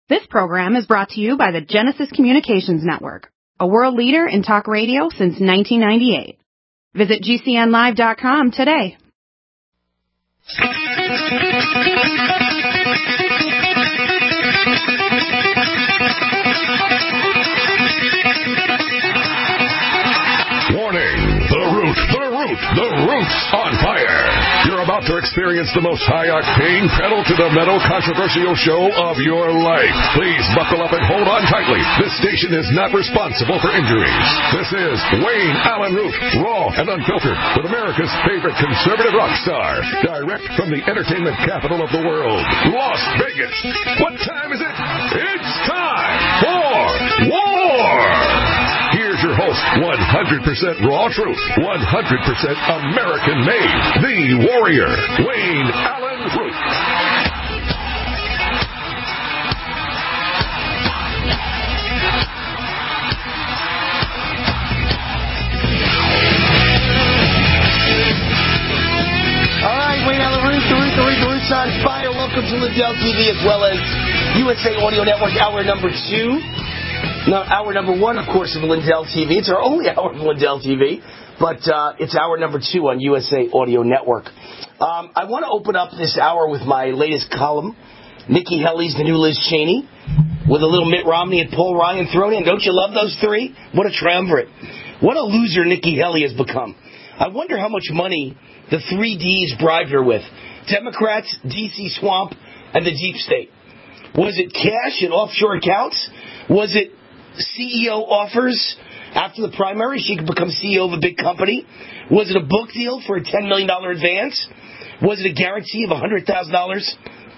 This program is brought to you by the Genesis Communications Network, a world leader in talk radio since 1998. Visit GCNlive.com today. Warning! The root's on fire! You're about to experience the most high-octane, pedal-to-the-metal controversial show of your life. Please buckle up and hold on tightly. This station is not responsible for injuries. This is Wayne Allen Root, raw and unfiltered, with America's favorite conservative rock star, direct from the entertainment capital of the world, Las Vegas. What time is it? It's time for war! Here's your host, 100% raw truth, 100% American-made, the warrior, Wayne Allen Root. All right, Wayne Allen Root, the Root's on fire. Welcome to Lindell TV as well as USA Audio Network, hour number 2. Now, hour number 1, of course, of Lindell TV. It's our only hour of Lindell TV, but it's hour number 2 on USA Audio Network. I want to open up this hour with my latest column, Nikki Haley's the new Liz Cheney, with a little Mitt Romney and Paul Ryan thrown in. Don't you love those three? What a triumvirate. What a loser Nikki Haley has become. I wonder how much money the 3 Ds bribed her with. Democrats, D.C. Swamp, and the Deep State. Was it cash in offshore accounts? Was it CEO offers after the primary? She could become CEO of a big company. Was it a book deal for a $10 million advance? Was it a guarantee of $100,000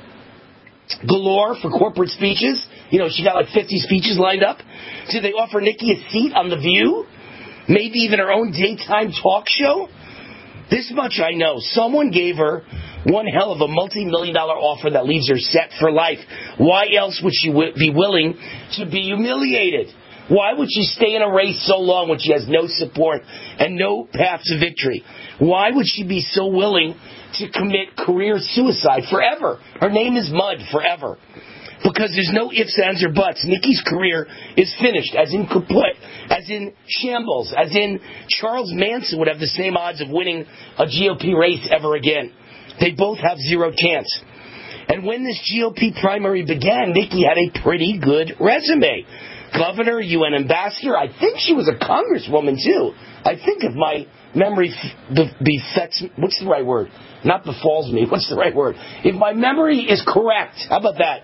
galore for corporate speeches? You know, she got like 50 speeches lined up. Did they offer Nikki a seat on The View? Maybe even her own daytime talk show? This much I know. Someone gave her one hell of a multi-million-dollar offer that leaves her set for life. Why else would she be willing to be humiliated? Why would she stay in a race so long when she has no support and no path to victory? Why would she be so willing to commit career suicide forever? Her name is Mud, forever. Because there's no ifs, ands, or buts. Nikki's career is finished, as in kaput, as in shambles, as in Charles Manson would have the same odds of winning a GOP race ever again. They both have zero chance. And when this GOP primary began, Nikki had a pretty good resume. Governor, UN ambassador. I think she was a congresswoman, too. I think if my memory befits... What's the right word? Not befalls me. What's the right word? If my memory is correct. How about that?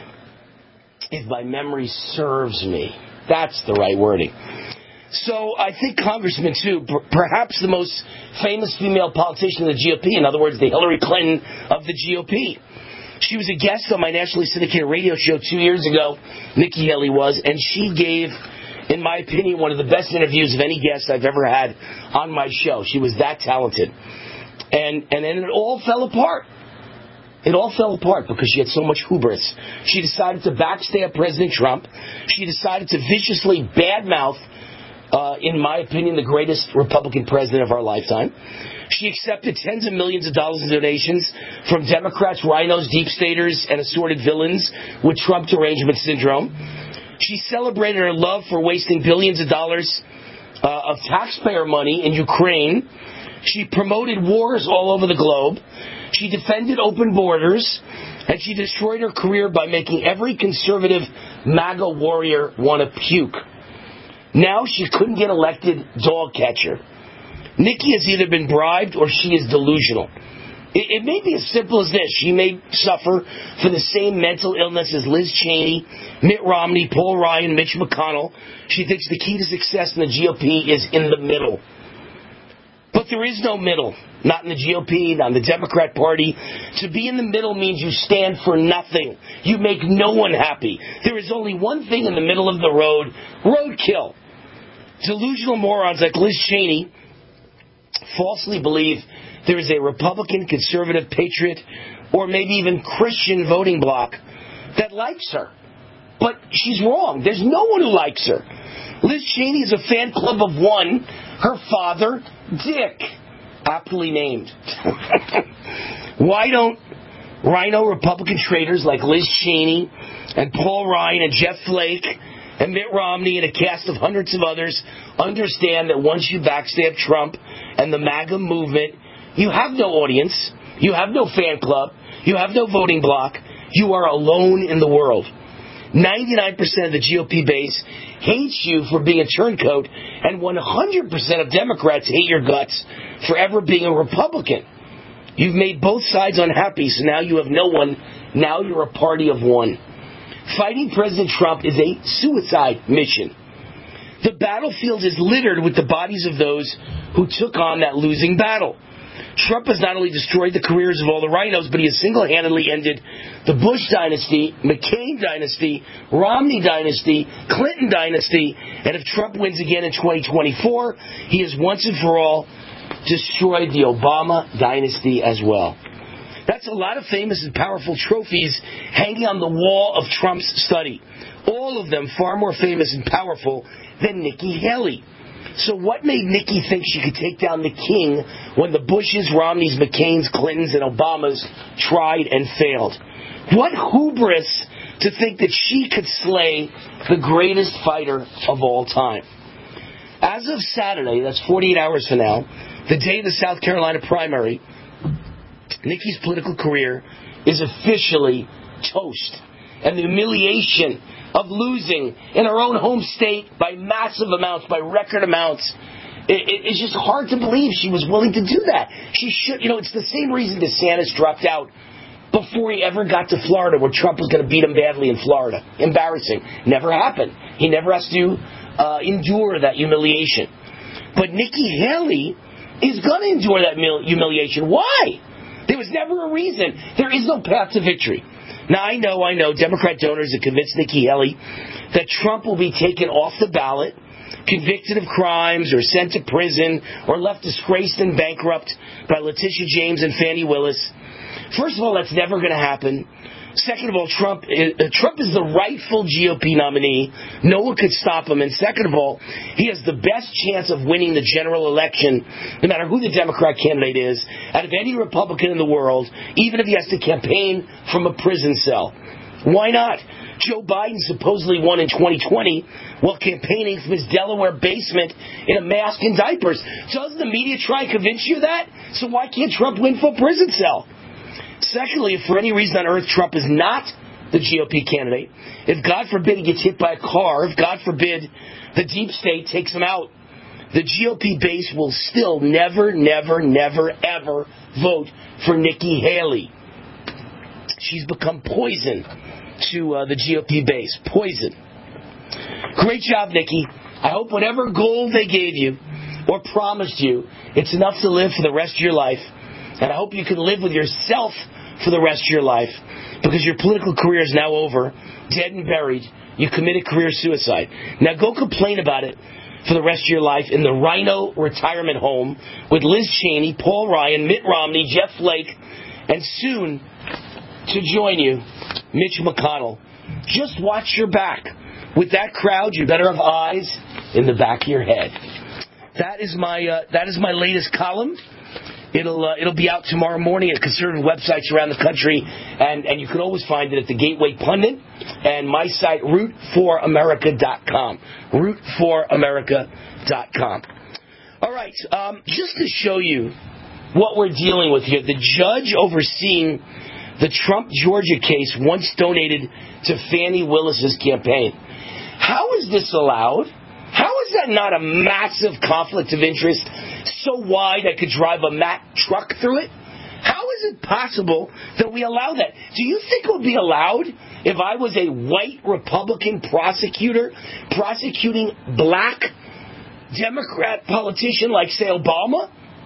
If my memory serves me. That's the right wording. So I think Congressman, too, perhaps the most famous female politician of the GOP, in other words, the Hillary Clinton of the GOP. She was a guest on my nationally syndicated radio show 2 years ago, Nikki Haley was, and she gave, in my opinion, one of the best interviews of any guest I've ever had on my show. She was that talented. And then it all fell apart. It all fell apart because she had so much hubris. She decided to backstab President Trump. She decided to viciously badmouth, in my opinion, the greatest Republican president of our lifetime. She accepted tens of millions of dollars in donations from Democrats, rhinos, deep staters, and assorted villains with Trump derangement syndrome. She celebrated her love for wasting billions of dollars of taxpayer money in Ukraine. She promoted wars all over the globe. She defended open borders, and she destroyed her career by making every conservative MAGA warrior want to puke. Now she couldn't get elected dog catcher. Nikki has either been bribed or she is delusional. It may be as simple as this. She may suffer from the same mental illness as Liz Cheney, Mitt Romney, Paul Ryan, Mitch McConnell. She thinks the key to success in the GOP is in the middle. But there is no middle. Not in the GOP, not in the Democrat Party. To be in the middle means you stand for nothing. You make no one happy. There is only one thing in the middle of the road: roadkill. Delusional morons like Liz Cheney falsely believe there is a Republican, conservative, patriot, or maybe even Christian voting bloc that likes her. But she's wrong. There's no one who likes her. Liz Cheney is a fan club of one, her father, Dick, aptly named. Why don't Rhino Republican traitors like Liz Cheney and Paul Ryan and Jeff Flake and Mitt Romney and a cast of hundreds of others understand that once you backstab Trump and the MAGA movement, you have no audience, you have no fan club, you have no voting bloc, you are alone in the world. 99% of the GOP base hates you for being a turncoat, and 100% of Democrats hate your guts for ever being a Republican. You've made both sides unhappy, so now you have no one. Now you're a party of one. Fighting President Trump is a suicide mission. The battlefield is littered with the bodies of those who took on that losing battle. Trump has not only destroyed the careers of all the rhinos, but he has single-handedly ended the Bush dynasty, McCain dynasty, Romney dynasty, Clinton dynasty, and if Trump wins again in 2024, he has once and for all destroyed the Obama dynasty as well. That's a lot of famous and powerful trophies hanging on the wall of Trump's study. All of them far more famous and powerful than Nikki Haley. So what made Nikki think she could take down the king when the Bushes, Romneys, McCains, Clintons, and Obamas tried and failed? What hubris to think that she could slay the greatest fighter of all time. As of Saturday, that's 48 hours from now, the day of the South Carolina primary, Nikki's political career is officially toast. And the humiliation of losing in her own home state by massive amounts, by record amounts, it's just hard to believe she was willing to do that. She should, it's the same reason DeSantis dropped out before he ever got to Florida, where Trump was going to beat him badly in Florida. Embarrassing. Never happened. He never has to endure that humiliation. But Nikki Haley is going to endure that humiliation. Why? There was never a reason. There is no path to victory. Now, I know, Democrat donors have convinced Nikki Haley that Trump will be taken off the ballot, convicted of crimes, or sent to prison, or left disgraced and bankrupt by Letitia James and Fani Willis. First of all, that's never going to happen. Second of all, Trump is the rightful GOP nominee. No one could stop him. And second of all, he has the best chance of winning the general election, no matter who the Democrat candidate is, out of any Republican in the world, even if he has to campaign from a prison cell. Why not? Joe Biden supposedly won in 2020 while campaigning from his Delaware basement in a mask and diapers. Doesn't the media try and convince you of that? So why can't Trump win from a prison cell? Secondly, if for any reason on earth Trump is not the GOP candidate, if God forbid he gets hit by a car, if God forbid the deep state takes him out, the GOP base will still never, ever vote for Nikki Haley. She's become poison to the GOP base. Poison. Great job, Nikki. I hope whatever goal they gave you or promised you, it's enough to live for the rest of your life. And I hope you can live with yourself for the rest of your life, because your political career is now over, dead and buried. You committed career suicide. Now go complain about it for the rest of your life in the Rhino retirement home with Liz Cheney, Paul Ryan, Mitt Romney, Jeff Flake, and soon to join you, Mitch McConnell. Just watch your back. With that crowd, you better have eyes in the back of your head. That is my latest column. It'll be out tomorrow morning at conservative websites around the country, and you can always find it at the Gateway Pundit and my site, root4america.com. root4america.com. All right, just to show you what we're dealing with here, the judge overseeing the Trump Georgia case once donated to Fani Willis's campaign. How is this allowed? How is that not a massive conflict of interest so wide I could drive a Mack truck through it? How is it possible that we allow that? Do you think it would be allowed if I was a white Republican prosecutor prosecuting black Democrat politician like, say, Obama?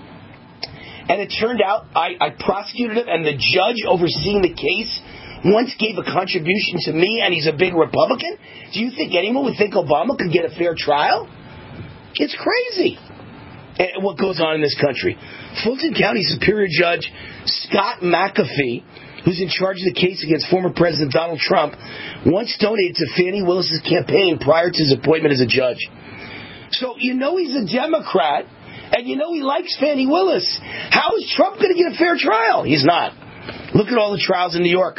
And it turned out I prosecuted him, and the judge overseeing the case once gave a contribution to me, and he's a big Republican? Do you think anyone would think Obama could get a fair trial? It's crazy. And what goes on in this country. Fulton County Superior Judge Scott McAfee, who's in charge of the case against former President Donald Trump, once donated to Fani Willis's campaign prior to his appointment as a judge. So he's a Democrat, and he likes Fani Willis. How is Trump going to get a fair trial? He's not. Look at all the trials in New York.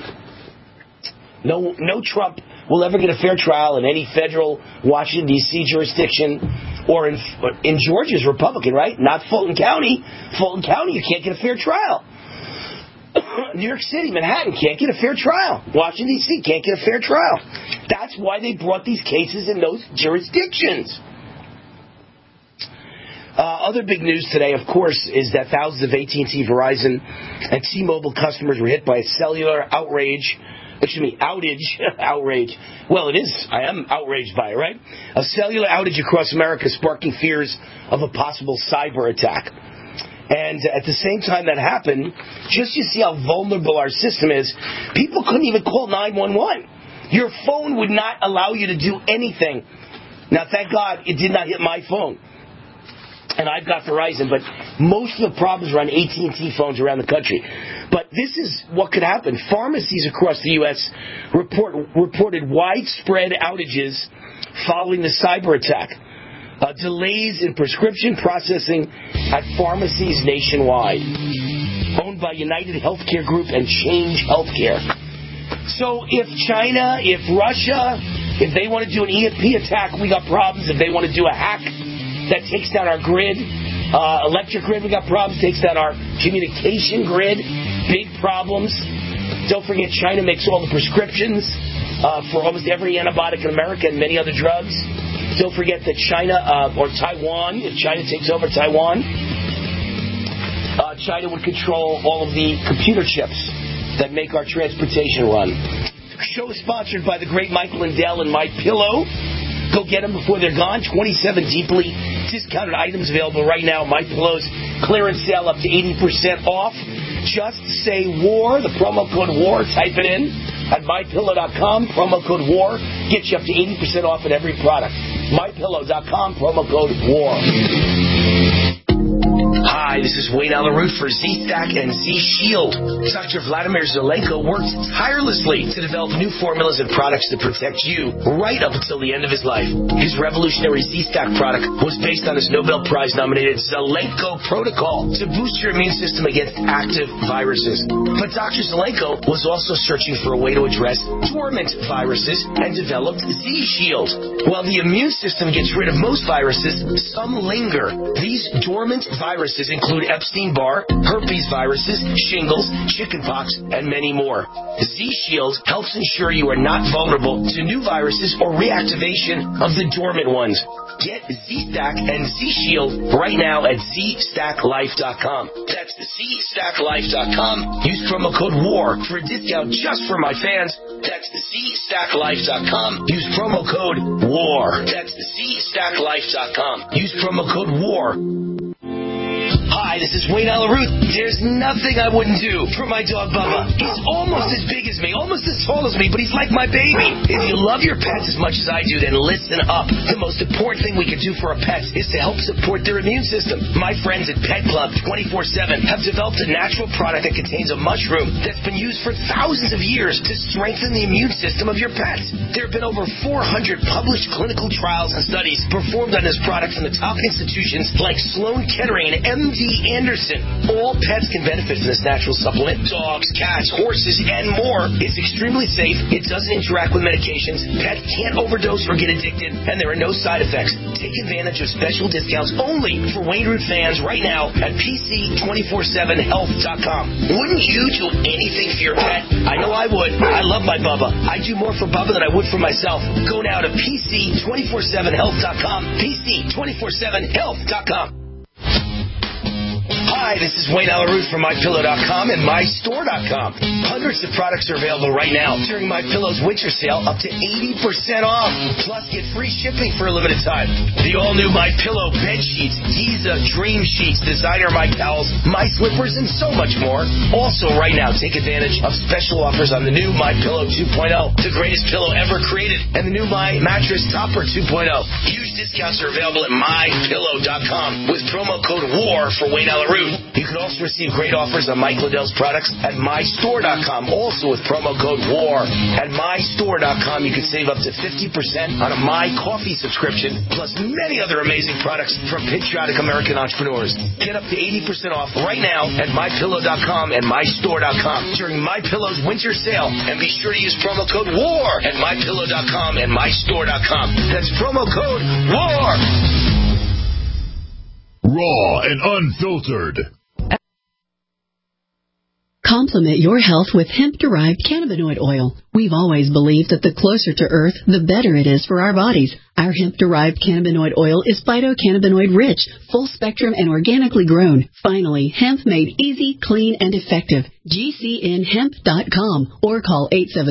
No Trump will ever get a fair trial in any federal Washington, D.C. jurisdiction, or in Georgia's Republican, right? Not Fulton County. Fulton County, you can't get a fair trial. New York City, Manhattan, can't get a fair trial. Washington, D.C. can't get a fair trial. That's why they brought these cases in those jurisdictions. Other big news today, of course, is that thousands of AT&T, Verizon, and T-Mobile customers were hit by a cellular outrage. Outrage. Well, it is. I am outraged by it, right? A cellular outage across America sparking fears of a possible cyber attack. And at the same time that happened, just to see how vulnerable our system is, people couldn't even call 911. Your phone would not allow you to do anything. Now, thank God it did not hit my phone. And I've got Verizon, but most of the problems are on AT&T phones around the country. But this is what could happen. Pharmacies across the U.S. reported widespread outages following the cyber attack. Delays in prescription processing at pharmacies nationwide, owned by United Healthcare Group and Change Healthcare. So if China, if Russia, if they want to do an EMP attack, we got problems. If they want to do a hack that takes down our grid, electric grid, we got problems. Takes down our communication grid, big problems. Don't forget, China makes all the prescriptions for almost every antibiotic in America and many other drugs. Don't forget that China, or Taiwan, if China takes over Taiwan, China would control all of the computer chips that make our transportation run. The show is sponsored by the great Mike Lindell and MyPillow. Go get them before they're gone. 27 deeply discounted items available right now. MyPillow's clearance sale up to 80% off. Just say WAR, the promo code WAR. Type it in at MyPillow.com. Promo code WAR gets you up to 80% off at every product. MyPillow.com. Promo code WAR. Hi, this is Wayne Allyn Root for Z-Stack and Z-Shield. Dr. Vladimir Zelenko worked tirelessly to develop new formulas and products to protect you right up until the end of his life. His revolutionary Z-Stack product was based on his Nobel Prize-nominated Zelenko protocol to boost your immune system against active viruses. But Dr. Zelenko was also searching for a way to address dormant viruses and developed Z-Shield. While the immune system gets rid of most viruses, some linger. These dormant viruses include Epstein-Barr, herpes viruses, shingles, chickenpox, and many more. Z-Shield helps ensure you are not vulnerable to new viruses or reactivation of the dormant ones. Get Z-Stack and Z-Shield right now at ZStackLife.com. That's ZStackLife.com. Use promo code WAR for a discount just for my fans. That's ZStackLife.com. Use promo code WAR. That's ZStackLife.com. Use promo code WAR. Hi, this is Wayne Allyn Root. There's nothing I wouldn't do for my dog Bubba. He's almost as big as me, almost as tall as me, but he's like my baby. If you love your pets as much as I do, then listen up. The most important thing we can do for our pets is to help support their immune system. My friends at Pet Club 24/7 have developed a natural product that contains a mushroom that's been used for thousands of years to strengthen the immune system of your pets. There have been over 400 published clinical trials and studies performed on this product from the top institutions like Sloan Kettering and MD Anderson. All pets can benefit from this natural supplement. Dogs, cats, horses, and more. It's extremely safe. It doesn't interact with medications. Pets can't overdose or get addicted, and there are no side effects. Take advantage of special discounts only for Wayne Root fans right now at PC247health.com. Wouldn't you do anything for your pet? I know I would. I love my Bubba. I do more for Bubba than I would for myself. Go now to PC247health.com. PC247health.com. Hi, this is Wayne Allyn Root from MyPillow.com and MyStore.com. Hundreds of products are available right now during MyPillow's winter sale, up to 80% off. Plus, get free shipping for a limited time. The all-new MyPillow bed sheets, Giza Dream Sheets, designer My Towels, My Slippers, and so much more. Also, right now, take advantage of special offers on the new MyPillow 2.0, the greatest pillow ever created, and the new My Mattress Topper 2.0. Huge discounts are available at MyPillow.com with promo code WAR for Wayne Allyn Root. You can also receive great offers on Mike Lindell's products at MyStore.com. MyPillow.com, also with promo code WAR. At MyStore.com, you can save up to 50% on a My Coffee subscription, plus many other amazing products from patriotic American entrepreneurs. Get up to 80% off right now at MyPillow.com and MyStore.com during MyPillow's winter sale. And be sure to use promo code WAR at MyPillow.com and MyStore.com. That's promo code WAR. Raw and unfiltered. Complement your health with hemp-derived cannabinoid oil. We've always believed that the closer to Earth, the better it is for our bodies. Our hemp-derived cannabinoid oil is phytocannabinoid-rich, full-spectrum, and organically grown. Finally, hemp made easy, clean, and effective. GCNhemp.com or call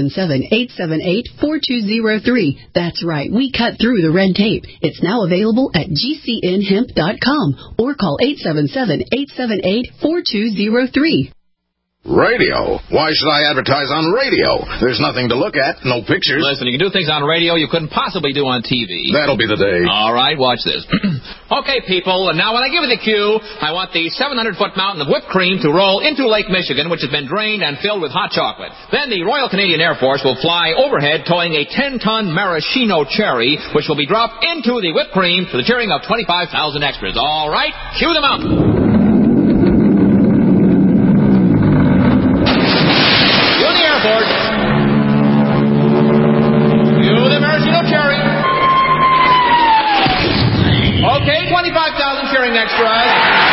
877-878-4203. That's right, we cut through the red tape. It's now available at GCNhemp.com or call 877-878-4203. Radio? Why should I advertise on radio? There's nothing to look at, no pictures. Listen, you can do things on radio you couldn't possibly do on TV. That'll be the day. All right, watch this. Okay, people, and now when I give you the cue, I want the 700-foot mountain of whipped cream to roll into Lake Michigan, which has been drained and filled with hot chocolate. Then the Royal Canadian Air Force will fly overhead towing a 10-ton maraschino cherry, which will be dropped into the whipped cream to the cheering of 25,000 extras. All right, cue the mountain. Okay, 25,000 cheering extras.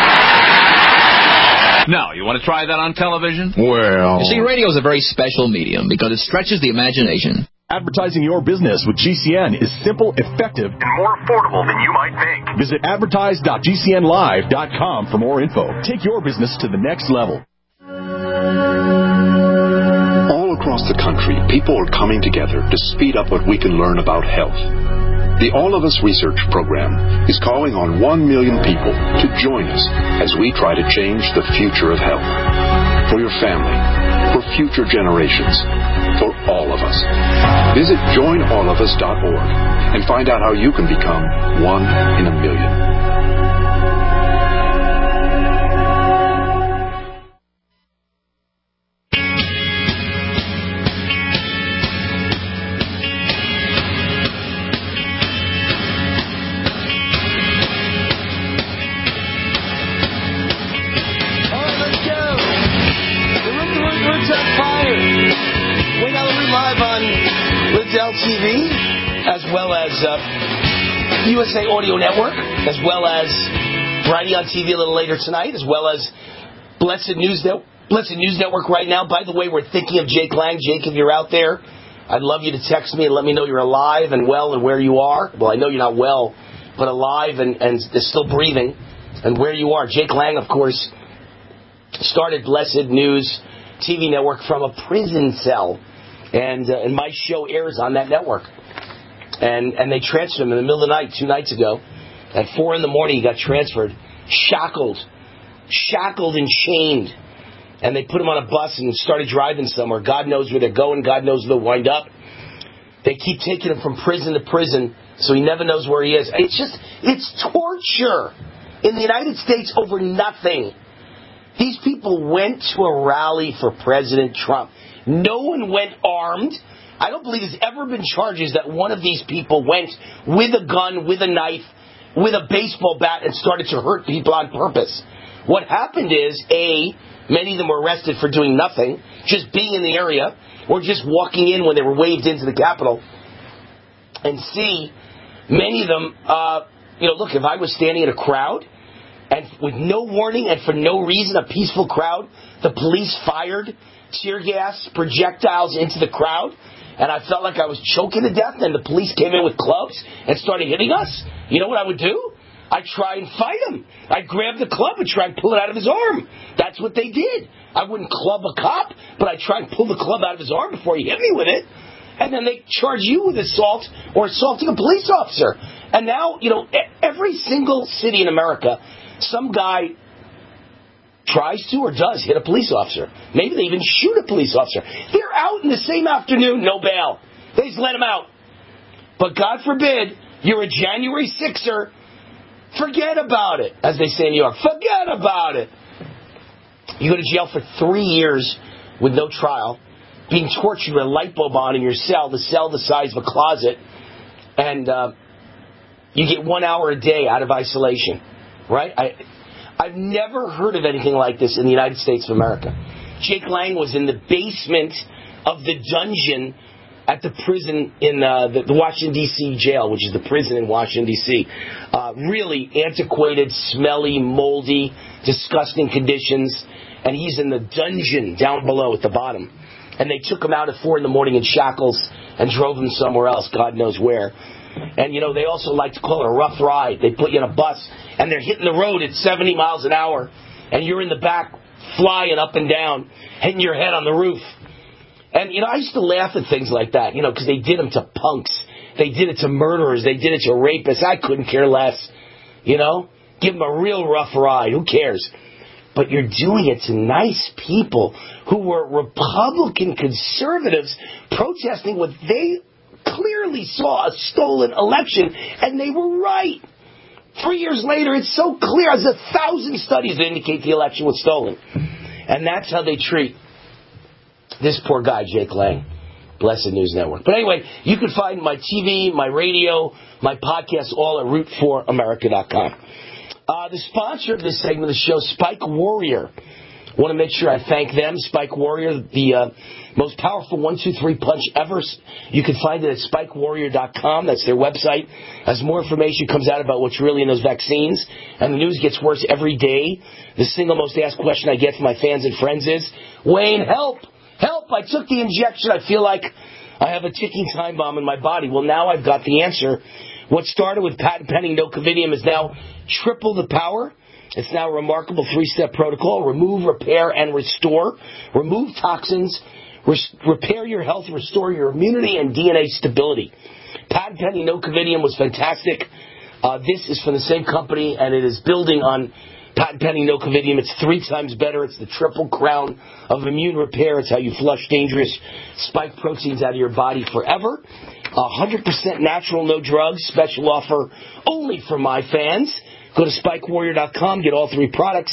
Now, you want to try that on television? Well... You see, radio is a very special medium because it stretches the imagination. Advertising your business with GCN is simple, effective, and more affordable than you might think. Visit advertise.gcnlive.com for more info. Take your business to the next level. All across the country, people are coming together to speed up what we can learn about health. The All of Us Research Program is calling on 1 million people to join us as we try to change the future of health. For your family, for future generations, for all of us. Visit joinallofus.org and find out how you can become one in a million. TV, as well as USA Audio Network, as well as Variety on TV a little later tonight, as well as Blessed News Network right now. By the way, we're thinking of Jake Lang. Jake, if you're out there, I'd love you to text me and let me know you're alive and well and where you are. Well, I know you're not well, but alive and still breathing and where you are. Jake Lang, of course, started Blessed News TV Network from a prison cell. And my show airs on that network. And they transferred him in the middle of the night 2 nights ago. At 4 a.m, he got transferred, shackled and chained. And they put him on a bus and started driving somewhere. God knows where they're going. God knows where they'll wind up. They keep taking him from prison to prison, so he never knows where he is. It's torture in the United States over nothing. These people went to a rally for President Trump. No one went armed. I don't believe there's ever been charges that one of these people went with a gun, with a knife, with a baseball bat and started to hurt people on purpose. What happened is, A, many of them were arrested for doing nothing, just being in the area, or just walking in when they were waved into the Capitol. And C, many of them, look, if I was standing in a crowd, and with no warning and for no reason, a peaceful crowd, the police fired tear gas, projectiles into the crowd, and I felt like I was choking to death, and the police came in with clubs and started hitting us. You know what I would do? I'd try and fight him. I'd grab the club and try and pull it out of his arm. That's what they did. I wouldn't club a cop, but I'd try and pull the club out of his arm before he hit me with it. And then they charge you with assault or assaulting a police officer. And now, every single city in America, some guy tries to or does hit a police officer. Maybe they even shoot a police officer. They're out in the same afternoon, no bail. They just let them out. But God forbid, you're a January 6er, forget about it, as they say in New York. Forget about it. You go to jail for 3 years with no trial, being tortured with a light bulb on in your cell, the cell the size of a closet, and you get 1 hour a day out of isolation, right? I've never heard of anything like this in the United States of America. Jake Lang was in the basement of the dungeon at the prison in the Washington, D.C. jail, which is the prison in Washington, D.C. Really antiquated, smelly, moldy, disgusting conditions. And he's in the dungeon down below at the bottom. And they took him out at 4 a.m. in shackles and drove him somewhere else, God knows where. And, you know, they also like to call it a rough ride. They put you in a bus, and they're hitting the road at 70 miles an hour, and you're in the back flying up and down, hitting your head on the roof. And, you know, I used to laugh at things like that, you know, because they did them to punks. They did it to murderers. They did it to rapists. I couldn't care less, you know. Give them a real rough ride. Who cares? But you're doing it to nice people who were Republican conservatives protesting what they clearly saw a stolen election, and they were right. 3 years later, it's so clear. There's 1,000 studies that indicate the election was stolen. And that's how they treat this poor guy, Jake Lang. Blessed News Network. But anyway, you can find my TV, my radio, my podcast, all at root4america.com. The sponsor of this segment of the show, Spike Warrior. I want to make sure I thank them. Spike Warrior, the most powerful 1-2-3 punch ever. You can find it at spikewarrior.com. That's their website. As more information comes out about what's really in those vaccines, and the news gets worse every day, the single most asked question I get from my fans and friends is, Wayne, help! Help! I took the injection. I feel like I have a ticking time bomb in my body. Well, now I've got the answer. What started with patent-pending nocovidium is now triple the power. It's now a remarkable 3-step protocol. Remove, repair, and restore. Remove toxins. Repair your health. Restore your immunity and DNA stability. Patent-pending nocovidium was fantastic. This is from the same company, and it is building on patent-pending nocovidium. It's 3 times better. It's the triple crown of immune repair. It's how you flush dangerous spike proteins out of your body forever. 100% natural, no drugs. Special offer only for my fans. Go to spikewarrior.com, get all 3 products.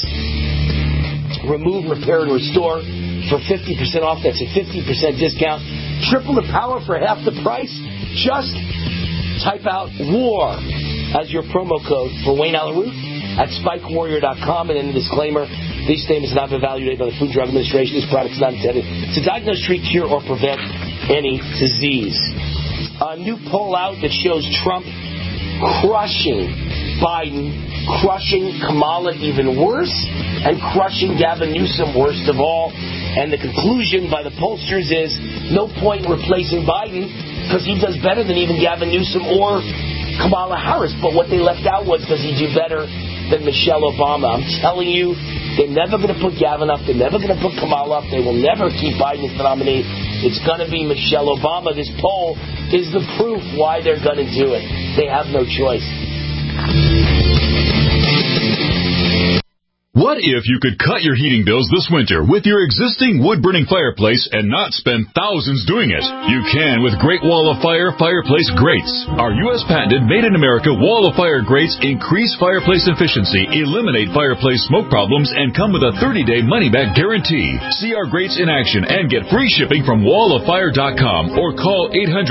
Remove, repair, and restore for 50% off. That's a 50% discount. Triple the power for half the price. Just type out WAR as your promo code for Wayne Allyn Root at spikewarrior.com. And in the disclaimer, these statements have not been evaluated by the Food and Drug Administration. This product is not intended to diagnose, treat, cure, or prevent any disease. A new poll out that shows Trump crushing Biden, crushing Kamala even worse, and crushing Gavin Newsom worst of all. And the conclusion by the pollsters is no point in replacing Biden because he does better than even Gavin Newsom or Kamala Harris. But what they left out was, does he do better than Michelle Obama? I'm telling you, they're never going to put Gavin up. They're never going to put Kamala up. They will never keep Biden as the nominee. It's going to be Michelle Obama. This poll is the proof why they're going to do it. They have no choice. What if you could cut your heating bills this winter with your existing wood-burning fireplace and not spend thousands doing it? You can with Great Wall of Fire fireplace grates. Our U.S. patented made-in-America Wall of Fire grates increase fireplace efficiency, eliminate fireplace smoke problems, and come with a 30-day money-back guarantee. See our grates in action and get free shipping from wallofire.com or call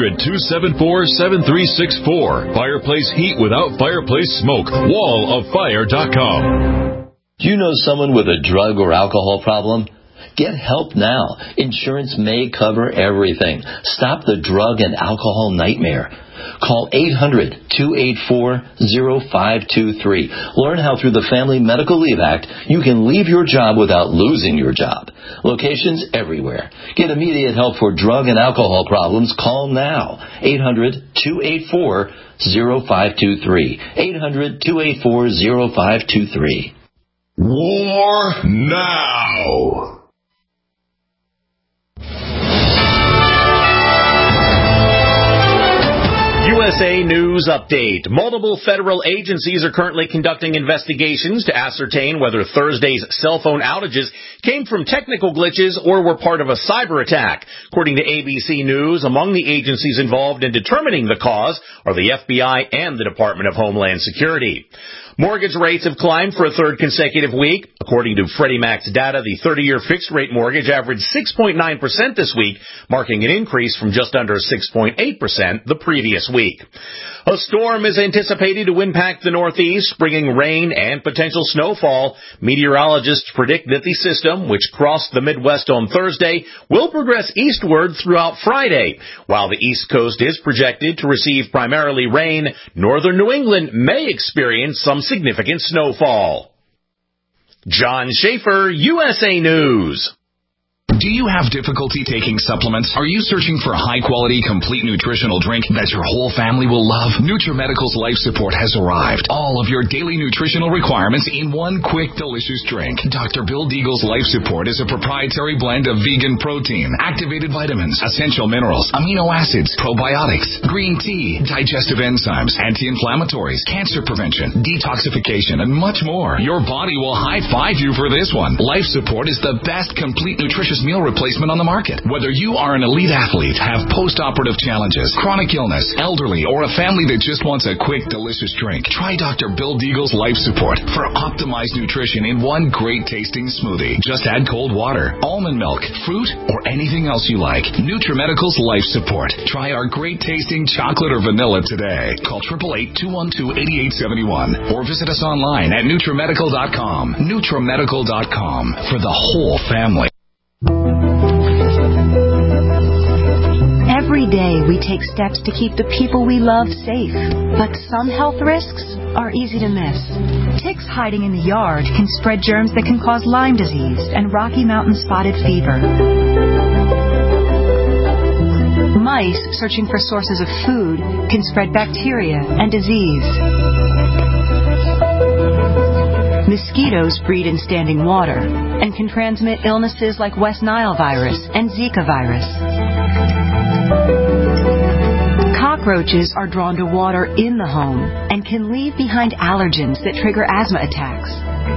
800-274-7364. Fireplace heat without fireplace smoke. wallofire.com. Do you know someone with a drug or alcohol problem? Get help now. Insurance may cover everything. Stop the drug and alcohol nightmare. Call 800-284-0523. Learn how through the Family Medical Leave Act you can leave your job without losing your job. Locations everywhere. Get immediate help for drug and alcohol problems. Call now. 800-284-0523. 800-284-0523. War now! USA News Update. Multiple federal agencies are currently conducting investigations to ascertain whether Thursday's cell phone outages came from technical glitches or were part of a cyber attack. According to ABC News, among the agencies involved in determining the cause are the FBI and the Department of Homeland Security. Mortgage rates have climbed for a third consecutive week. According to Freddie Mac's data, the 30-year fixed-rate mortgage averaged 6.9% this week, marking an increase from just under 6.8% the previous week. A storm is anticipated to impact the Northeast, bringing rain and potential snowfall. Meteorologists predict that the system, which crossed the Midwest on Thursday, will progress eastward throughout Friday. While the East Coast is projected to receive primarily rain, northern New England may experience some significant snowfall. John Schaefer, USA News. Do you have difficulty taking supplements? Are you searching for a high-quality, complete nutritional drink that your whole family will love? NutriMedical's Life Support has arrived. All of your daily nutritional requirements in one quick, delicious drink. Dr. Bill Deagle's Life Support is a proprietary blend of vegan protein, activated vitamins, essential minerals, amino acids, probiotics, green tea, digestive enzymes, anti-inflammatories, cancer prevention, detoxification, and much more. Your body will high-five you for this one. Life Support is the best complete nutritious meal replacement on the market. Whether you are an elite athlete, have post-operative challenges, chronic illness, elderly, or a family that just wants a quick, delicious drink, try Dr. Bill Deagle's Life Support for optimized nutrition in one great-tasting smoothie. Just add cold water, almond milk, fruit, or anything else you like. NutriMedical's Life Support. Try our great-tasting chocolate or vanilla today. Call 888-212-8871 or visit us online at NutriMedical.com. NutriMedical.com for the whole family. Every day we take steps to keep the people we love safe, but some health risks are easy to miss. Ticks hiding in the yard can spread germs that can cause Lyme disease and Rocky Mountain spotted fever. Mice searching for sources of food can spread bacteria and disease. Mosquitoes breed in standing water and can transmit illnesses like West Nile virus and Zika virus. Cockroaches are drawn to water in the home and can leave behind allergens that trigger asthma attacks.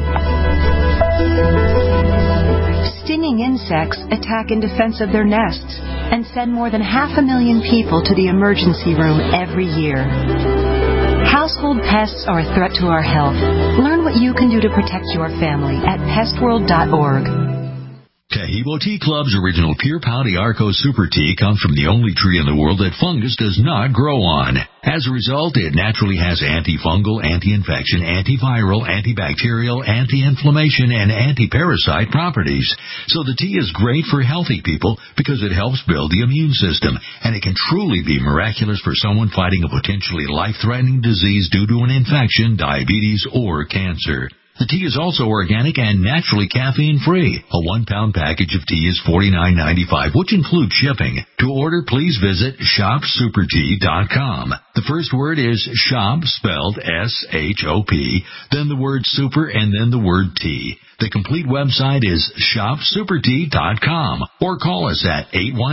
Stinging insects attack in defense of their nests and send more than 500,000 people to the emergency room every year. Household pests are a threat to our health. Learn what you can do to protect your family at pestworld.org. Taheebo Tea Club's original Pure Pau d'Arco Super Tea comes from the only tree in the world that fungus does not grow on. As a result, it naturally has antifungal, anti-infection, antiviral, antibacterial, anti-inflammation, and anti-parasite properties. So the tea is great for healthy people because it helps build the immune system, and it can truly be miraculous for someone fighting a potentially life-threatening disease due to an infection, diabetes, or cancer. The tea is also organic and naturally caffeine-free. A 1-pound package of tea is $49.95, which includes shipping. To order, please visit shopsupertea.com. The first word is shop, spelled S-H-O-P, then the word super, and then the word tea. The complete website is shopsupertea.com, or call us at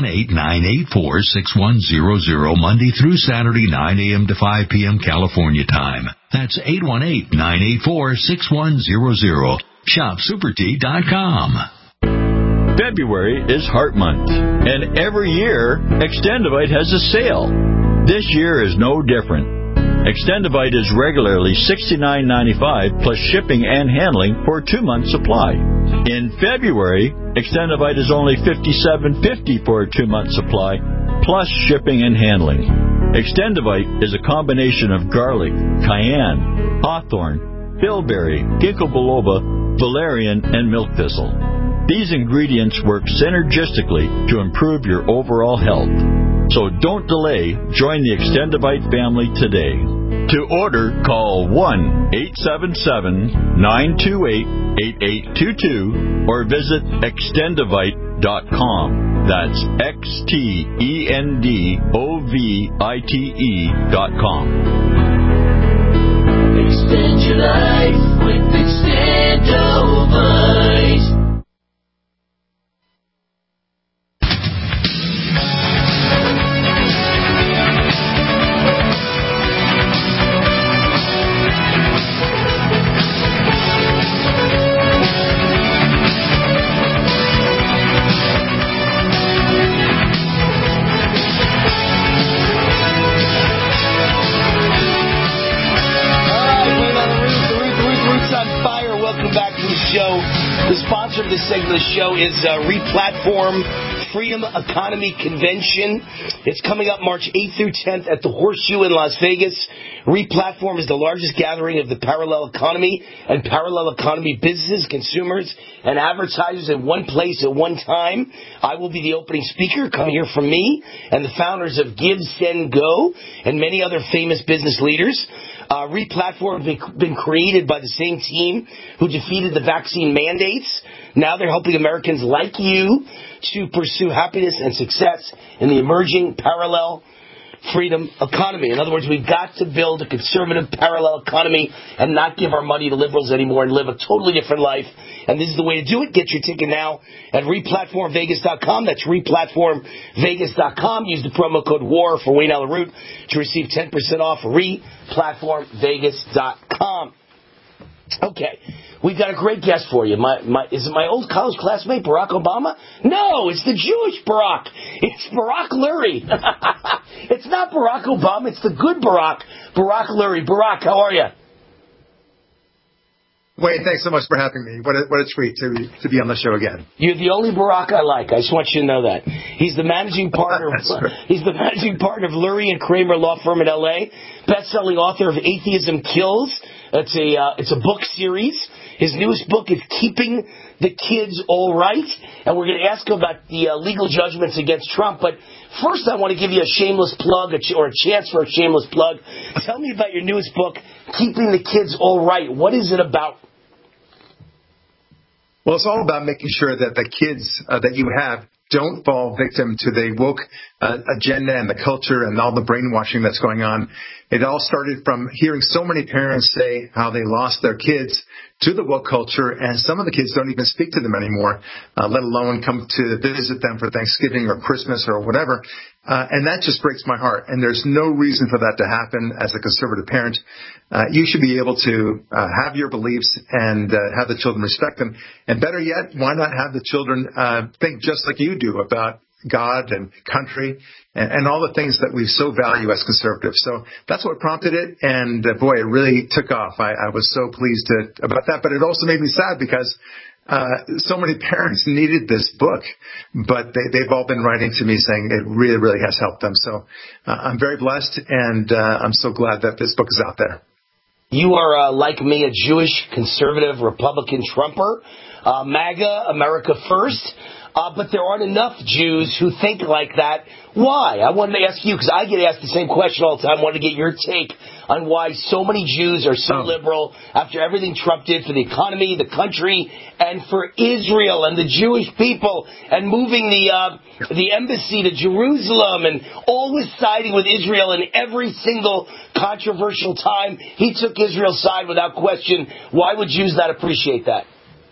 818-984-6100 Monday through Saturday, 9 a.m. to 5 p.m. California time. That's 818-984-6100. Shopsupertea.com. February is Heart Month, and every year, Extendivite has a sale. This year is no different. Extendivite is regularly $69.95 plus shipping and handling for a 2-month supply. In February, Extendivite is only $57.50 for a 2-month supply plus shipping and handling. Extendivite is a combination of garlic, cayenne, hawthorn, bilberry, ginkgo biloba, valerian, and milk thistle. These ingredients work synergistically to improve your overall health. So don't delay. Join the Extendivite family today. To order, call 1-877-928-8822 or visit extendivite.com. That's XTENDOVITE.com. Extend your life with Extendivite. sponsor of this segment of the show is Replatform Freedom Economy Convention. It's coming up March 8th through 10th at the Horseshoe in Las Vegas. Replatform is the largest gathering of the parallel economy and parallel economy businesses, consumers, and advertisers in one place at one time. I will be the opening speaker. Come hear from me and the founders of Give, Send, Go and many other famous business leaders. Replatform has been created by the same team who defeated the vaccine mandates. Now they're helping Americans like you to pursue happiness and success in the emerging parallel freedom economy. In other words, we've got to build a conservative parallel economy and not give our money to liberals anymore and live a totally different life. And this is the way to do it. Get your ticket now at replatformvegas.com. That's replatformvegas.com. Use the promo code WAR for Wayne Allyn Root to receive 10% off. replatformvegas.com. Okay, we've got a great guest for you. Is it my old college classmate, Barack Obama? No, it's the Jewish Barack. It's Barack Lurie. It's not Barack Obama, it's the good Barack Lurie. Barack, how are you? Wayne, thanks so much for having me. What a treat to be on the show again. You're the only Barack I like. I just want you to know that. He's the managing partner. He's the managing partner of Lurie and Kramer Law Firm in L.A. Best-selling author of Atheism Kills. It's a book series. His newest book is Keeping the Kids All Right, and we're going to ask him about the legal judgments against Trump. But first, I want to give you a shameless plug, or a chance for a shameless plug. Tell me about your newest book, Keeping the Kids All Right. What is it about? Well, it's all about making sure that the kids that you have don't fall victim to the woke agenda and the culture and all the brainwashing that's going on. It all started from hearing so many parents say how they lost their kids to the woke culture, and some of the kids don't even speak to them anymore, let alone come to visit them for Thanksgiving or Christmas or whatever. And that just breaks my heart. And there's no reason for that to happen as a conservative parent. You should be able to have your beliefs and have the children respect them. And better yet, why not have the children think just like you do about God and country and all the things that we so value as conservatives. So that's what prompted it. And boy, it really took off. I was so pleased about that. But it also made me sad because so many parents needed this book, but they've all been writing to me saying it really, really has helped them. So I'm very blessed, and I'm so glad that this book is out there. You are, like me, a Jewish, conservative, Republican Trumper, MAGA, America First. But there aren't enough Jews who think like that. Why? I wanted to ask you, because I get asked the same question all the time. I wanted to get your take on why so many Jews are so liberal after everything Trump did for the economy, the country, and for Israel and the Jewish people, and moving the embassy to Jerusalem, and always siding with Israel in every single controversial time. He took Israel's side without question. Why would Jews not appreciate that?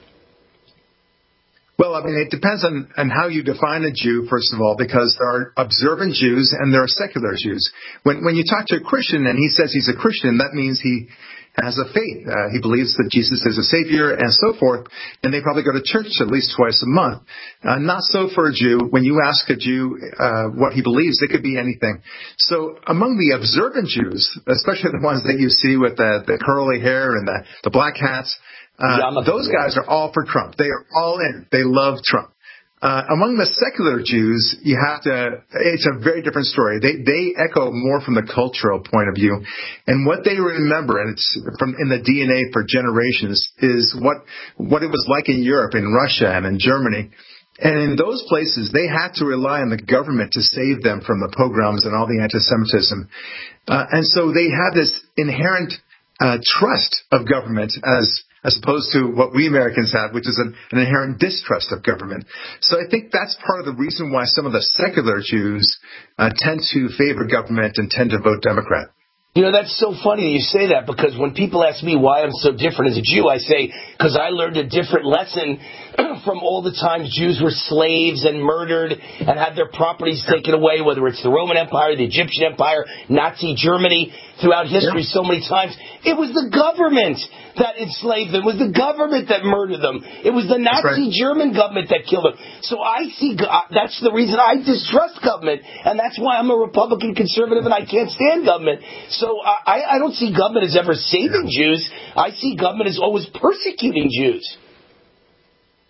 Well, I mean, it depends on how you define a Jew, first of all, because there are observant Jews and there are secular Jews. When you talk to a Christian and he says he's a Christian, that means he has a faith. He believes that Jesus is a savior and so forth, and they probably go to church at least twice a month. Not so for a Jew. When you ask a Jew what he believes, it could be anything. So among the observant Jews, especially the ones that you see with the curly hair and the black hats, those guys are all for Trump. They are all in. They love Trump. Among the secular Jews, it's a very different story. They echo more from the cultural point of view. And what they remember, and it's in the DNA for generations, is what it was like in Europe, in Russia, and in Germany. And in those places, they had to rely on the government to save them from the pogroms and all the anti-Semitism. And so they had this inherent trust of government as opposed to what we Americans have, which is an inherent distrust of government. So I think that's part of the reason why some of the secular Jews tend to favor government and tend to vote Democrat. You know, that's so funny you say that, because when people ask me why I'm so different as a Jew, I say, because I learned a different lesson from all the times Jews were slaves and murdered and had their properties taken away, whether it's the Roman Empire, the Egyptian Empire, Nazi Germany, throughout history so many times. It was the government that enslaved them. It was the government that murdered them. It was the Nazi German government that killed them. So I see, that's the reason I distrust government, and that's why I'm a Republican conservative and I can't stand government. So I don't see government as ever saving Jews. I see government as always persecuting Jews.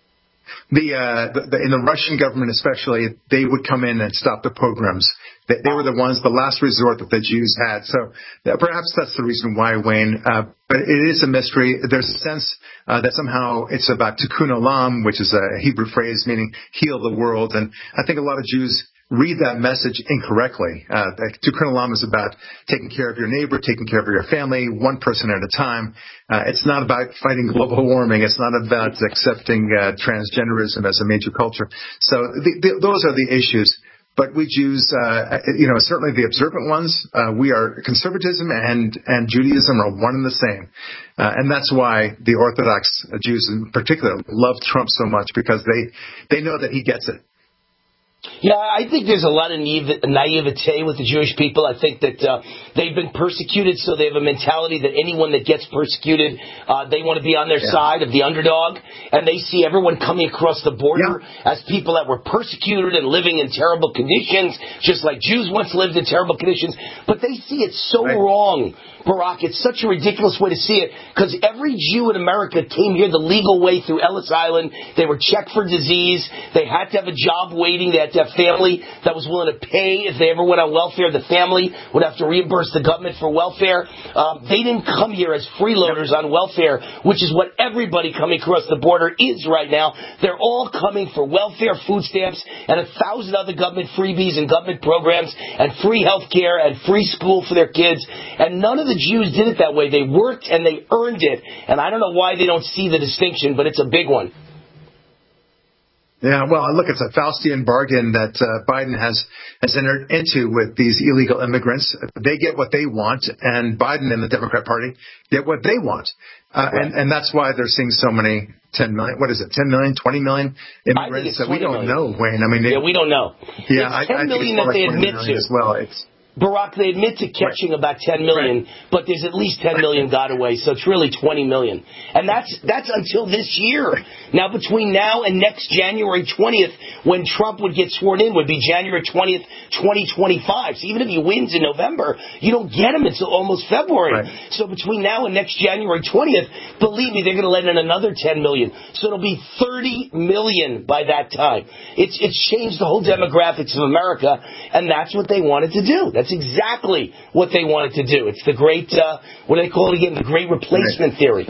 In the Russian government especially, they would come in and stop the pogroms. They were the ones, the last resort that the Jews had. So perhaps that's the reason why, Wayne. But it is a mystery. There's a sense that somehow it's about tikkun olam, which is a Hebrew phrase meaning heal the world. And I think a lot of Jews read that message incorrectly. Tikkun olam is about taking care of your neighbor, taking care of your family, one person at a time. It's not about fighting global warming. It's not about accepting transgenderism as a major culture. So those are the issues. But we Jews, certainly the observant ones, we are conservatism and Judaism are one and the same. And that's why the Orthodox Jews in particular love Trump so much, because they know that he gets it. Yeah, I think there's a lot of naivete with the Jewish people. I think that they've been persecuted, so they have a mentality that anyone that gets persecuted, they want to be on their side of the underdog, and they see everyone coming across the border as people that were persecuted and living in terrible conditions, just like Jews once lived in terrible conditions. But they see it so wrong, Barak. It's such a ridiculous way to see it, because every Jew in America came here the legal way through Ellis Island. They were checked for disease. They had to have a job waiting. They had to have family that was willing to pay. If they ever went on welfare, the family would have to reimburse the government for welfare. They didn't come here as freeloaders on welfare, which is what everybody coming across the border is right now. They're all coming for welfare, food stamps, and 1,000 other government freebies and government programs, and free health care and free school for their kids. And none of the Jews did it that way. They worked and they earned it. And I don't know why they don't see the distinction, but it's a big one. Yeah, well, look, it's a Faustian bargain that Biden has entered into with these illegal immigrants. They get what they want, and Biden and the Democrat Party get what they want. And that's why they're seeing so many 10 million, 10 million, 20 million immigrants that we don't know, Wayne. I mean, we don't know. Yeah, it's 10 million that they admit to. As well. Barack, they admit to catching about 10 million, but there's at least 10 million got away, so it's really 20 million. And that's until this year. Now, between now and next January 20th, when Trump would get sworn in, would be January 20th, 2025. So even if he wins in November, you don't get him until almost February. Right. So between now and next January 20th, believe me, they're going to let in another 10 million. So it'll be 30 million by that time. It's changed the whole demographics of America, and that's what they wanted to do. That's exactly what they wanted to do. It's the great, what do they call it again? The great replacement theory.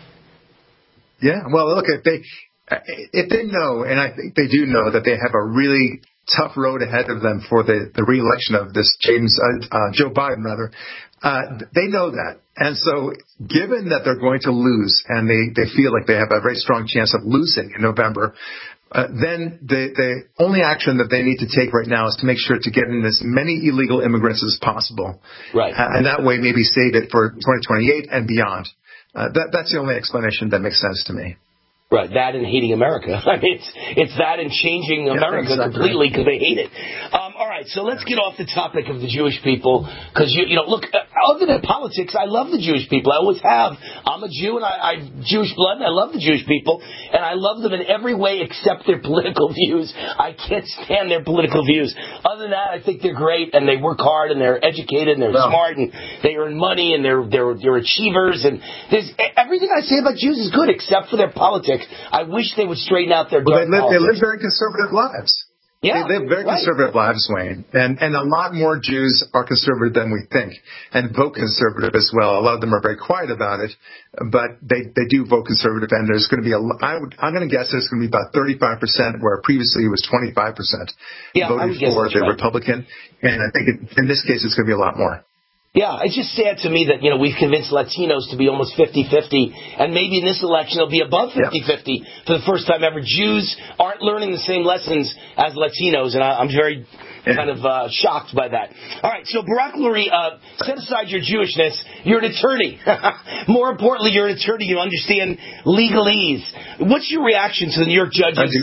Yeah, well, look, if they know, and I think they do know, that they have a really tough road ahead of them for the re-election of this Joe Biden, rather, they know that. And so given that they're going to lose, and they feel like they have a very strong chance of losing in November, then the only action that they need to take right now is to make sure to get in as many illegal immigrants as possible. Right. And that way maybe save it for 2028 and beyond. That's the only explanation that makes sense to me. Right, that and hating America. I mean, it's that and changing America completely because they hate it. All right, so let's get off the topic of the Jewish people, because look, other than politics, I love the Jewish people. I always have. I'm a Jew, and I'm Jewish blood, and I love the Jewish people, and I love them in every way except their political views. I can't stand their political views. Other than that, I think they're great, and they work hard, and they're educated, and they're smart, and they earn money, and they're achievers, and everything I say about Jews is good except for their politics. I wish they would straighten out their dark politics. They live very conservative lives. Yeah, they live very conservative lives, Wayne. And a lot more Jews are conservative than we think, and vote conservative as well. A lot of them are very quiet about it, but they do vote conservative, and there's going to be I'm going to guess there's going to be about 35%, where previously it was 25% voted for the Republican. And I think in this case it's going to be a lot more. Yeah, it's just sad to me that, we've convinced Latinos to be almost 50-50, and maybe in this election it'll be above 50-50 for the first time ever. Jews aren't learning the same lessons as Latinos, and I'm very kind of shocked by that. All right, so Barak Lurie, set aside your Jewishness. You're an attorney. More importantly, you're an attorney. You understand legalese. What's your reaction to the New York judge's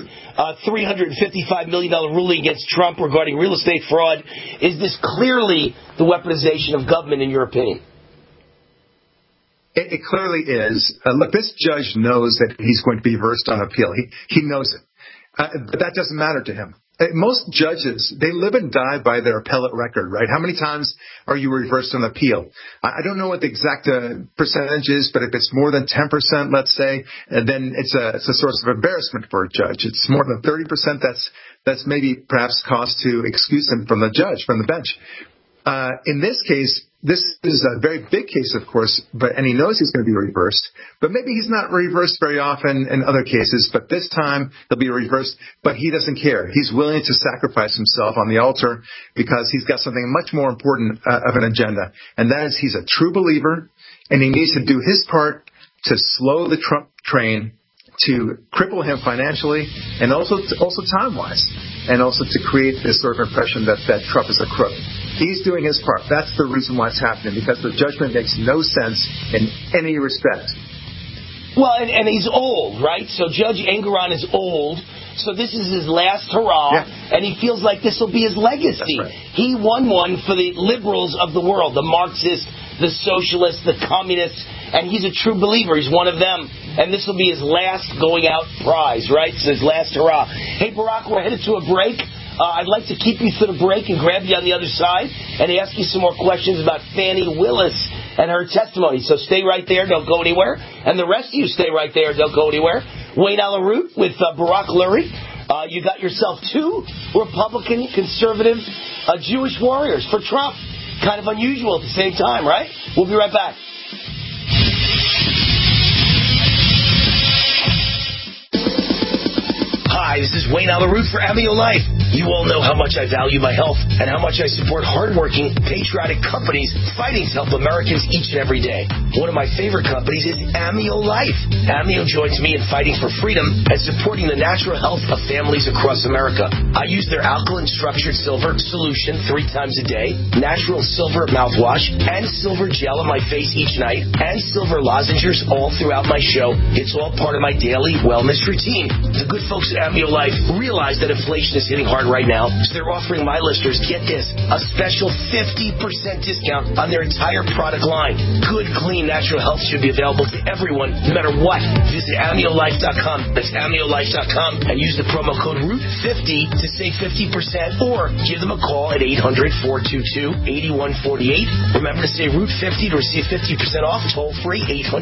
$355 million ruling against Trump regarding real estate fraud? Is this clearly the weaponization of government, in your opinion? It clearly is. Look, this judge knows that he's going to be versed on appeal. He knows it. But that doesn't matter to him. most judges, they live and die by their appellate record, right? How many times are you reversed on appeal? I don't know what the exact percentage is, but if it's more than 10%, let's say, then it's a source of embarrassment for a judge. It's more than 30%. That's maybe perhaps cause to excuse him from the judge, from the bench. In this case, this is a very big case, of course, and he knows he's going to be reversed. But maybe he's not reversed very often in other cases, but this time he'll be reversed. But he doesn't care. He's willing to sacrifice himself on the altar because he's got something much more important of an agenda, and that is he's a true believer, and he needs to do his part to slow the Trump train, to cripple him financially, and also time-wise, and also to create this sort of impression that Trump is a crook. He's doing his part. That's the reason why it's happening, because the judgment makes no sense in any respect. Well, and he's old, right? So Judge Engoron is old. So this is his last hurrah, and he feels like this will be his legacy. Right. He won one for the liberals of the world, the Marxists, the socialists, the communists, and he's a true believer. He's one of them, and this will be his last going out prize, right? It's his last hurrah. Hey, Barack, we're headed to a break. I'd like to keep you through the break and grab you on the other side and ask you some more questions about Fani Willis and her testimony. So stay right there. Don't go anywhere. And the rest of you stay right there. Don't go anywhere. Wayne Allyn Root with Barack Lurie. You got yourself two Republican, conservative, Jewish warriors for Trump. Kind of unusual at the same time, right? We'll be right back. Hi, this is Wayne Allyn Root for Amio Life. You all know how much I value my health and how much I support hardworking, patriotic companies fighting to help Americans each and every day. One of my favorite companies is Amio Life. Amio joins me in fighting for freedom and supporting the natural health of families across America. I use their alkaline structured silver solution 3 times a day, natural silver mouthwash, and silver gel on my face each night, and silver lozenges all throughout my show. It's all part of my daily wellness routine. The good folks at Amio Life realize that inflation is hitting hard right now, so they're offering my listeners, get this, a special 50% discount on their entire product line. Good, clean, natural health should be available to everyone, no matter what. Visit AmioLife.com. That's AmioLife.com and use the promo code ROOT50 to save 50%, or give them a call at 800-422-8148. Remember to say ROOT50 to receive 50% off. Toll free,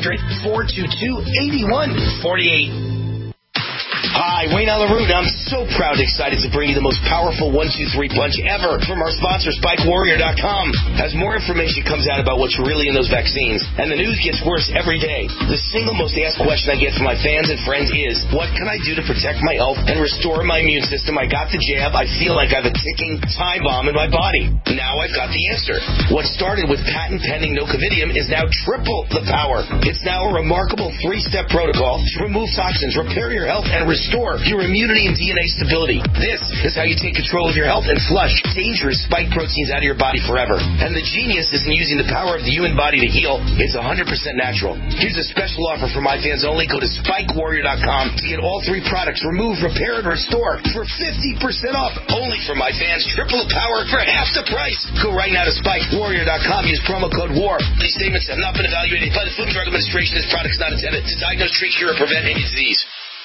800-422-8148. Hi, Wayne Allyn Root. I'm so proud and excited to bring you the most powerful 1-2-3 punch ever from our sponsor, SpikeWarrior.com. As more information comes out about what's really in those vaccines, and the news gets worse every day, the single most asked question I get from my fans and friends is, what can I do to protect my health and restore my immune system? I got the jab. I feel like I have a ticking time bomb in my body. Now I've got the answer. What started with patent-pending nocovidium is now triple the power. It's now a remarkable 3-step protocol to remove toxins, repair your health, and restore your immunity and DNA stability. This is how you take control of your health and flush dangerous spike proteins out of your body forever. And the genius isn't using the power of the human body to heal. It's 100% natural. Here's a special offer for my fans only. Go to SpikeWarrior.com to get all 3 products, remove, repair, and restore for 50% off. Only for my fans. Triple the power for half the price. Go right now to SpikeWarrior.com. Use promo code WAR. These statements have not been evaluated by the Food and Drug Administration. This product is not intended to diagnose, treat, cure, or prevent any disease.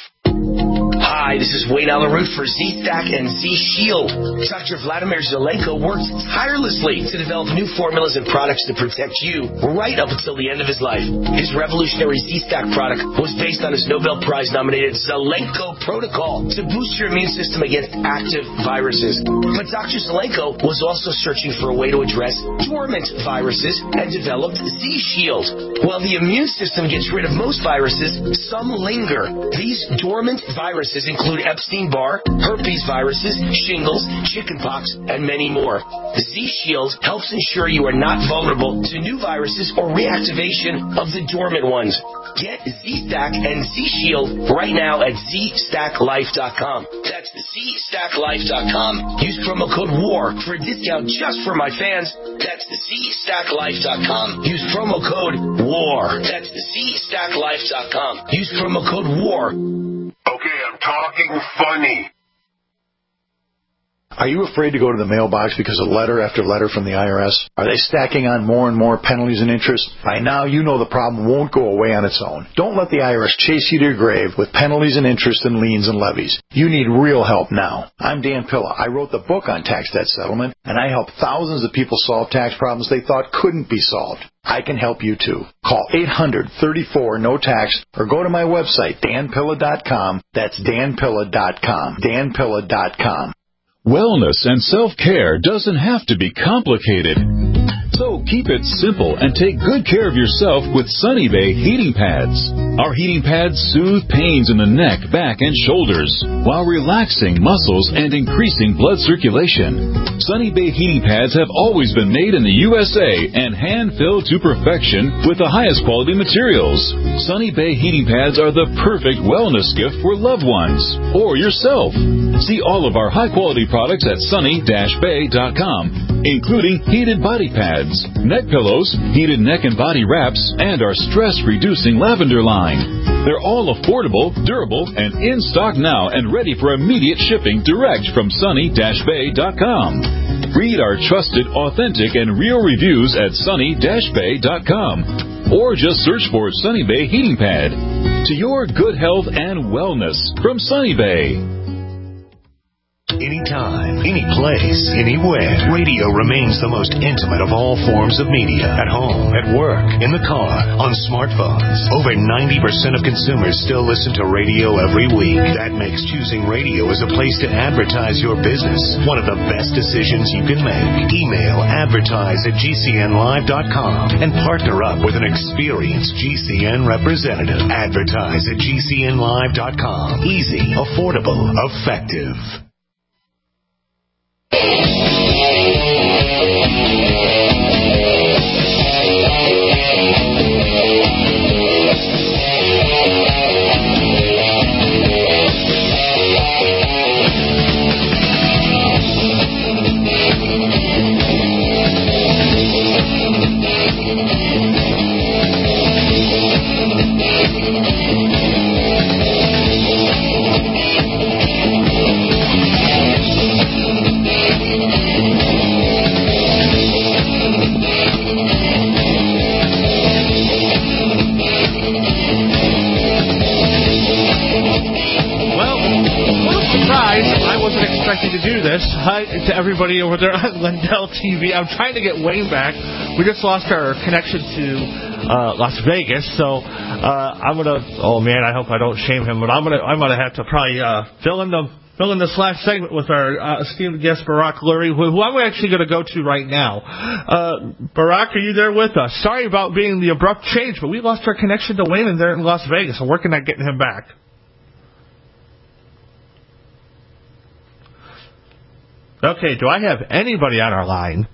Hi, this is Wayne Allyn Root for Z-Stack and Z-Shield. Dr. Vladimir Zelenko worked tirelessly to develop new formulas and products to protect you right up until the end of his life. His revolutionary Z-Stack product was based on his Nobel Prize-nominated Zelenko protocol to boost your immune system against active viruses. But Dr. Zelenko was also searching for a way to address dormant viruses and developed Z-Shield. While the immune system gets rid of most viruses, some linger. These dormant viruses include Epstein-Barr, herpes viruses, shingles, chickenpox, and many more. Z-Shield helps ensure you are not vulnerable to new viruses or reactivation of the dormant ones. Get Z-Stack and Z-Shield right now at ZStackLife.com. That's ZStackLife.com. Use promo code WAR for a discount just for my fans. That's ZStackLife.com. Use promo code WAR. That's ZStackLife.com. Use promo code WAR. Okay, I'm talking funny. Are you afraid to go to the mailbox because of letter after letter from the IRS? Are they stacking on more and more penalties and interest? By now, you know the problem won't go away on its own. Don't let the IRS chase you to your grave with penalties and interest and liens and levies. You need real help now. I'm Dan Pilla. I wrote the book on tax debt settlement, and I help thousands of people solve tax problems they thought couldn't be solved. I can help you too. Call 800-34-NO-TAX or go to my website, danpilla.com. That's danpilla.com. danpilla.com. Wellness and self-care doesn't have to be complicated. So keep it simple and take good care of yourself with Sunny Bay heating pads. Our heating pads soothe pains in the neck, back, and shoulders while relaxing muscles and increasing blood circulation. Sunny Bay heating pads have always been made in the USA and hand-filled to perfection with the highest quality materials. Sunny Bay heating pads are the perfect wellness gift for loved ones or yourself. See all of our high-quality products at sunny-bay.com, including heated body pads, neck pillows, heated neck and body wraps, and our stress-reducing lavender line. They're all affordable, durable, and in stock now and ready for immediate shipping direct from sunny-bay.com. Read our trusted, authentic, and real reviews at sunny-bay.com. Or just search for Sunny Bay Heating Pad. To your good health and wellness from Sunny Bay. Anytime, any place, anywhere. Radio remains the most intimate of all forms of media. At home, at work, in the car, on smartphones. Over 90% of consumers still listen to radio every week. That makes choosing radio as a place to advertise your business one of the best decisions you can make. Email advertise@gcnlive.com and partner up with an experienced GCN representative. Advertise at gcnlive.com. Easy, affordable, effective. To do this. Hi to everybody over there on Lindell TV. I'm trying to get Wayne back. We just lost our connection to Las Vegas, so I'm gonna. Oh man, I hope I don't shame him, but I'm gonna have to probably fill in this last segment with our esteemed guest Barak Lurie, who I'm actually going to go to right now. Barak, are you there with us? Sorry about being the abrupt change, but we lost our connection to Wayne in there in Las Vegas. I'm working on getting him back. Okay, do I have anybody on our line?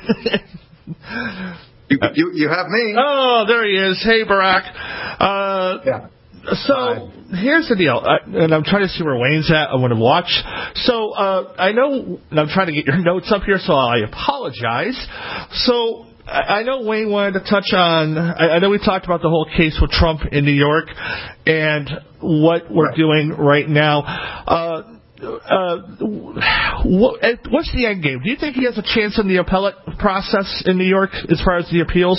You have me. Oh, there he is. Hey, Barak. Yeah. So, here's the deal, and I'm trying to see where Wayne's at. I want to watch. So, I know, and I'm trying to get your notes up here, so I apologize. So, I know Wayne wanted to touch on, I know we talked about the whole case with Trump in New York and what we're doing right now. What's the end game? Do you think he has a chance in the appellate process in New York as far as the appeals?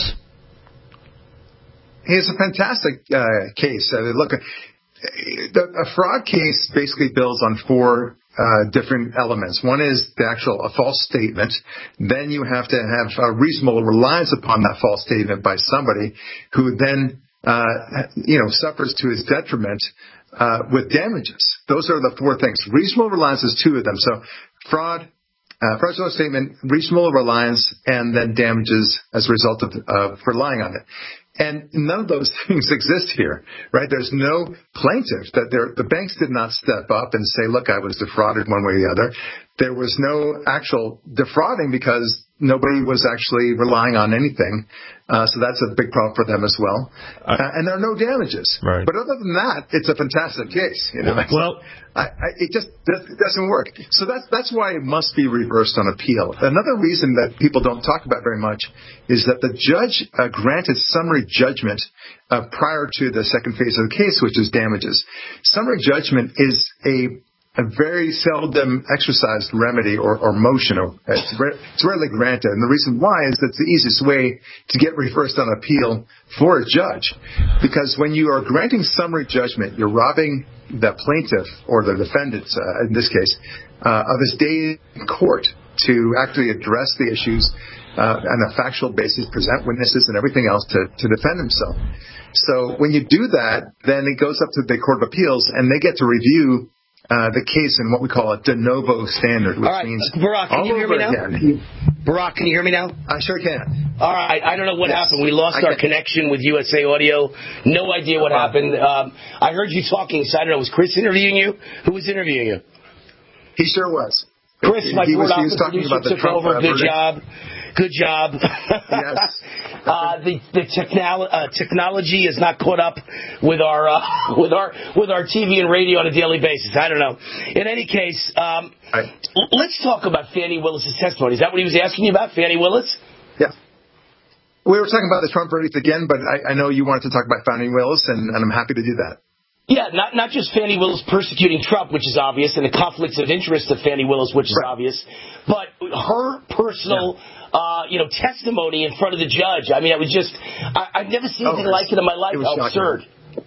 He has a fantastic case. Look, a fraud case basically builds on four different elements. One is a false statement. Then you have to have a reasonable reliance upon that false statement by somebody who then suffers to his detriment with damages. Those are the four things. Reasonable reliance is two of them. So fraud, fraudulent statement, reasonable reliance, and then damages as a result of relying on it. And none of those things exist here, right? There's no plaintiff. The banks did not step up and say, look, I was defrauded one way or the other. There was no actual defrauding because nobody was actually relying on anything. So that's a big problem for them as well. And there are no damages. Right. But other than that, it's a fantastic case. Well, it just doesn't work. So that's why it must be reversed on appeal. Another reason that people don't talk about very much is that the judge granted summary judgment prior to the second phase of the case, which is damages. Summary judgment is a a very seldom exercised remedy or motion. It's rarely granted. And the reason why is that's the easiest way to get reversed on appeal for a judge. Because when you are granting summary judgment, you're robbing the plaintiff or the defendant, in this case, of his day in court to actually address the issues on a factual basis, present witnesses and everything else to defend himself. So when you do that, then it goes up to the Court of Appeals, and they get to review the case in what we call a de novo standard, which means Barack, can you hear me now? Again. Barack, can you hear me now? I sure can. All right. I don't know what happened. We lost our connection with USA Audio. No idea what happened. I heard you talking, so I don't know. Was Chris interviewing you? Who was interviewing you? He sure was. Chris, my he was talking about the Trump over. Good job. Good job. Yes. The technology is not caught up with our TV and radio on a daily basis. I don't know. In any case, let's talk about Fani Willis's testimony. Is that what he was asking you about, Fani Willis? Yeah. We were talking about the Trump verdict again, but I know you wanted to talk about Fani Willis, and I'm happy to do that. Yeah, not just Fani Willis persecuting Trump, which is obvious, and the conflicts of interest of Fani Willis, which is obvious, but her personal, testimony in front of the judge. I mean, it was just, I've never seen anything like it in my life. How absurd.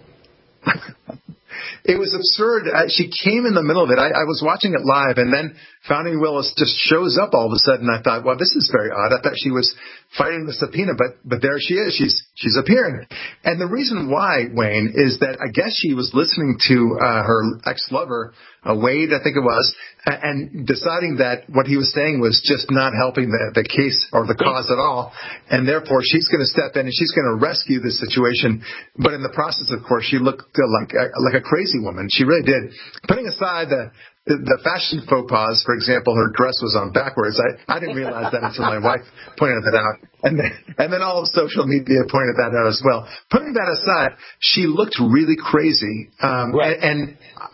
It was absurd. She came in the middle of it. I was watching it live, and then Fani Willis just shows up all of a sudden. I thought, well, this is very odd. I thought she was fighting the subpoena, but there she is. She's appearing. And the reason why, Wayne, is that I guess she was listening to her ex-lover, Wade, I think it was, and deciding that what he was saying was just not helping the case or the cause at all. And therefore, she's going to step in and she's going to rescue the situation. But in the process, of course, she looked like a crazy woman. She really did. Putting aside the fashion faux pas, for example, her dress was on backwards. I didn't realize that until my wife pointed that out. And then all of social media pointed that out as well. Putting that aside, she looked really crazy. And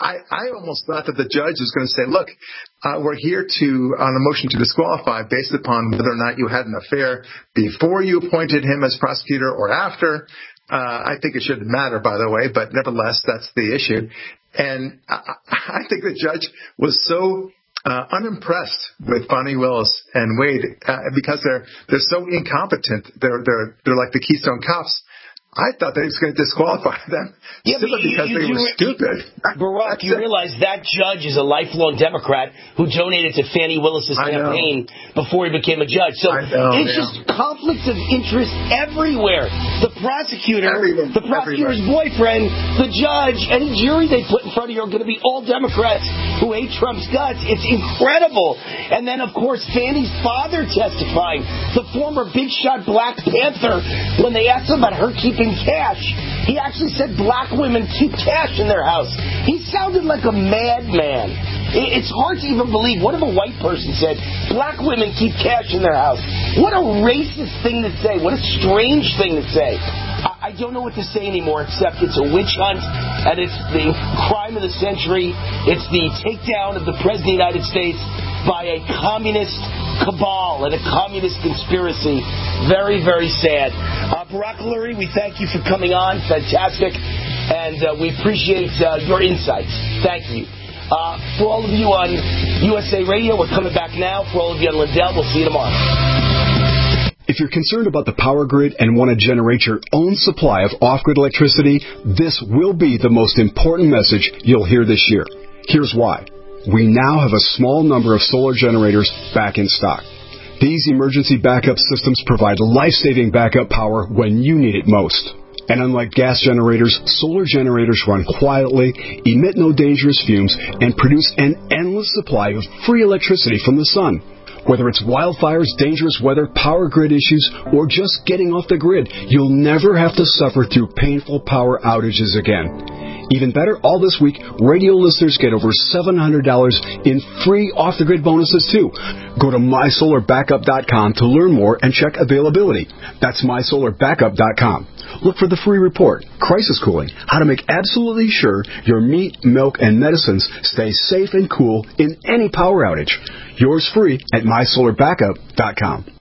I almost thought that the judge was going to say, look, we're here on a motion to disqualify based upon whether or not you had an affair before you appointed him as prosecutor or after. I think it shouldn't matter, by the way, but nevertheless, that's the issue. And I think the judge was so unimpressed with Fani Willis and Wade because they're so incompetent. They're like the Keystone Cops. I thought they was going to disqualify them simply because they were stupid. Barack, you realize that judge is a lifelong Democrat who donated to Fani Willis's campaign before he became a judge. So it's just conflicts of interest everywhere. The prosecutor's boyfriend, the judge, any jury they put in front of you are going to be all Democrats who hate Trump's guts. It's incredible. And then, of course, Fani's father testifying, the former big shot Black Panther, when they asked him about her keeping cash, he actually said black women keep cash in their house. He sounded like a madman. It's hard to even believe. What if a white person said black women keep cash in their house? What a racist thing to say. What a strange thing to say. I don't know what to say anymore except it's a witch hunt and it's the crime of the century. It's the takedown of the President of the United States by a communist cabal and a communist conspiracy. Very, very sad. Barack Lurie, we thank you for coming on. Fantastic. And we appreciate your insights. Thank you. For all of you on USA Radio, we're coming back now. For all of you on Lindell, we'll see you tomorrow. If you're concerned about the power grid and want to generate your own supply of off-grid electricity, this will be the most important message you'll hear this year. Here's why. We now have a small number of solar generators back in stock. These emergency backup systems provide life-saving backup power when you need it most. And unlike gas generators, solar generators run quietly, emit no dangerous fumes, and produce an endless supply of free electricity from the sun. Whether it's wildfires, dangerous weather, power grid issues, or just getting off the grid, you'll never have to suffer through painful power outages again. Even better, all this week, radio listeners get over $700 in free off-the-grid bonuses, too. Go to MySolarBackup.com to learn more and check availability. That's MySolarBackup.com. Look for the free report, Crisis Cooling, how to make absolutely sure your meat, milk, and medicines stay safe and cool in any power outage. Yours free at MySolarBackup.com.